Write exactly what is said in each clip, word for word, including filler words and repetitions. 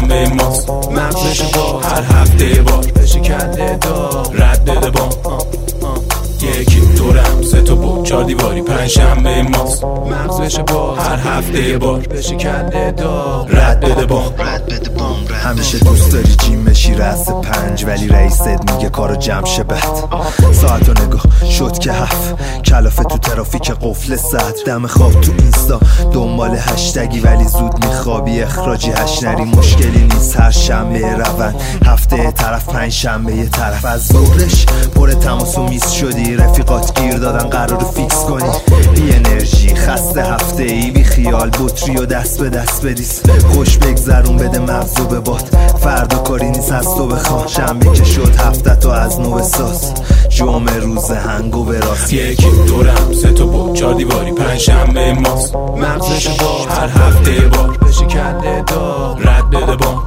پنجشنبه ماست، مغزش با هر هفته بار بشه کنده دار رد بده بام. یکی دورم سه تا بود چار دیواری پنجشنبه ماست، مغزش با هر هفته بار بشه کنده دار رد بده بام. همیشه دوست داری جیم بشی رأس پنج، ولی رئیست میگه کارو جمع شه بد. ساعتو نگاه شد که هفت، کلافه تو ترافیک قفل ساعت، دم خواب تو اینستا دنبال هشتگی ولی زود میخوابی اخراجی هشنری. مشکلی نیست هر شنبه روند، هفته طرف پنج شنبه یه طرف. از ظهرش پر تماس و میس شدی، رفیقات گیر دادن قرار فیکس کنی. بی انرژی خسته هفته ای، بی خیال بطری و دست به دست بدیس. خوش بگذرون بده مغزو به باد، فردا کاری نیست از تو بخوا. شنبه که شد هفته تو از نو بساز، جمعه روز هنگو به راست. یکی دورم سه تا بود چار دیواری پنجشنبه ماست، مغزش با هر هفته بار بشه کنده دار رد بده بام.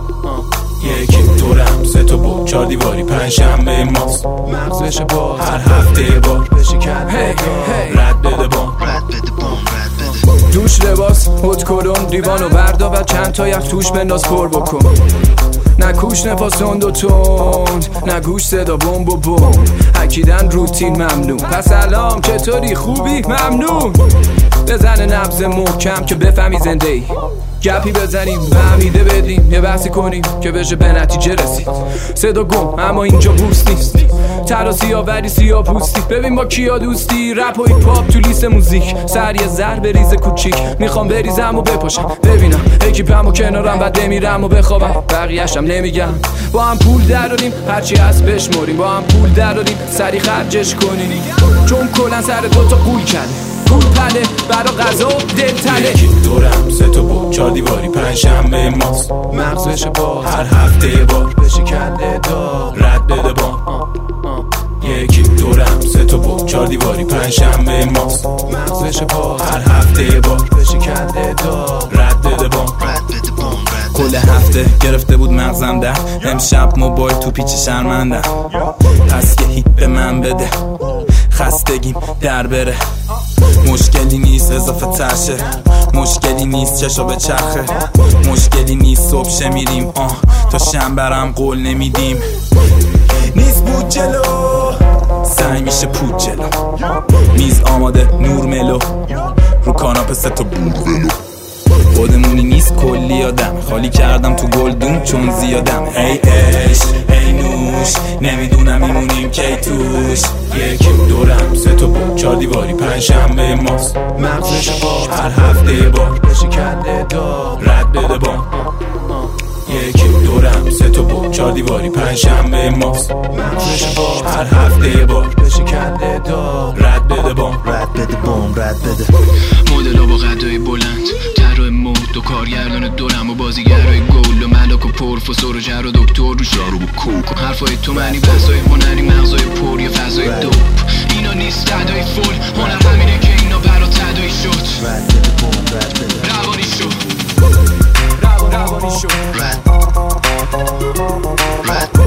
یکی دورم سه تا بود چار دیواری پنجشنبه ماست، مغزش با هر هفته بار بشه کنده دار رد بده بام. دوش لباس هد کلون دیوانو بردا و چند تا یخ توش بنداز پر بکن. نه کوش نفاس تند و تند، نه گوش صدا بمب و بمب. اکیدن روتین ممنون، پس سلام چطوری خوبی ممنون. بزن نبض محکم که بفهمی زنده ای، گپی بزنیم فهمیده بدیم، یه بحثی کنیم که بشه به نتیجه رسید. صدا گم اما اینجا بوست نیست، ترا سیاه ولی سیاه پوستی. ببین با کیا دوستی، رپ و هیپ هاپ تو لیست موزیک. سر یه ذر بریز کوچیک، میخوام بریزم و بپاشم ببینم اکیپم و کنارم بعد بمیرم و بخوابم. بقیه‌شم نمیگم، با هم پول دراریم هرچی هست بشمریم، با هم پول دراریم سری خرجش کنیم. چون کلن سر دوتا قول کرده پول پله برا غذا دل تله. یکی دورم سه تا بود چار دیواری پنجشنبه ماست، مغزش با هر هفته بار بشه کنده دار رد بده بام. یکی دورم سه تا بود چار دیواری پنجشنبه ماست، مغزش با هر هفته بار بشه کنده دار رد بده بام. کل هفته گرفته بود مغزم ده، امشب موبایل تو پیچ شرمندم. پس یه هیت به من بده، خستگیم در بره. مشکلی نیست اضافه ترشه، مشکلی نیست چشا به چرخه، مشکلی نیست صبح شه میریم آه تا شنبرم قول نمیدیم. نیست بود جلو سعی میشه پود جلو، میز آماده نور ملو، رو کاناپه سه تا بود ولو. خودمونی نیست کلی آدم، خالی کردم تو گلدون چون زیادم. ای عشق ای نوش نمیدونم میمونیم کی توش. یکی دورم سه تا بود چار دیواری پنجشنبه ماست، مغزش با هر هفته بار بشه کنده دار رد بده بام. یکی دورم سه تا بود چار دیواری پنجشنبه ماست، مغزش با هر هفته بار بشه کنده دار رد بده بام. رد بده بام رد بده. مدلا با قدای بلند، طراح مود و کارگردان دورم و بازیگرای گل و ملاک و پروفسور و جر و دکتر رو شارو و کوک. حرفای تو معنی بحثای هنری، مغزای پر یا فضای دوپ. اینا نیست تدایی فول، هنر همینه که اینا برا تدایی شد. رد بده بام رد بده. روانی شد روانی شد رد رد